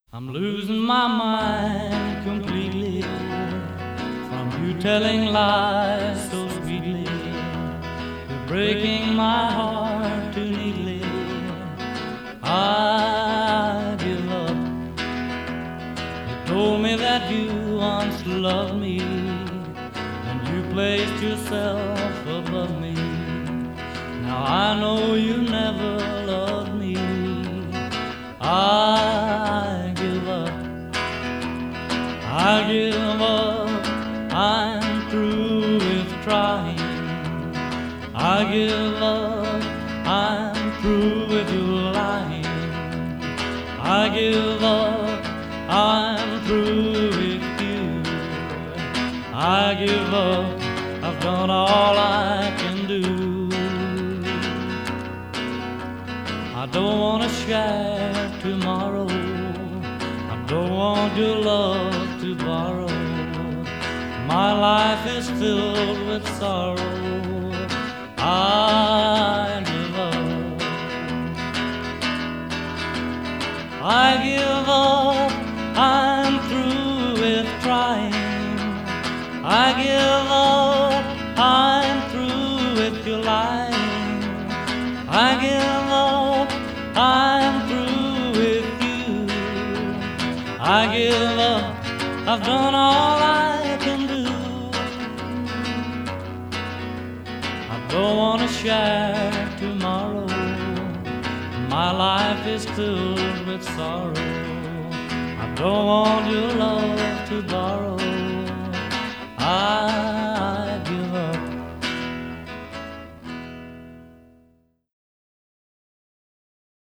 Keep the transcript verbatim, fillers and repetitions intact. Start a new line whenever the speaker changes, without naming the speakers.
I'm losing my mind completely from you telling lies so sweetly. You're breaking my heart too neatly. I give up. You told me that you once loved me, and you placed yourself above me. Now I know you never loved me. I give up. I give up. I'm through with trying. I give up. I'm through with you lying. I give up. I'm through with you. I give up. I've done all I can do. I don't want to share tomorrow. I don't want your love to borrow. My life is filled with sorrow. I give up. I give up. I'm through with trying. I give up. I'm through with your lying. I give up. I'm through with you. I give up. I've done all I can do. I don't want to share tomorrow. My life is filled with sorrow. I don't want your love to borrow. I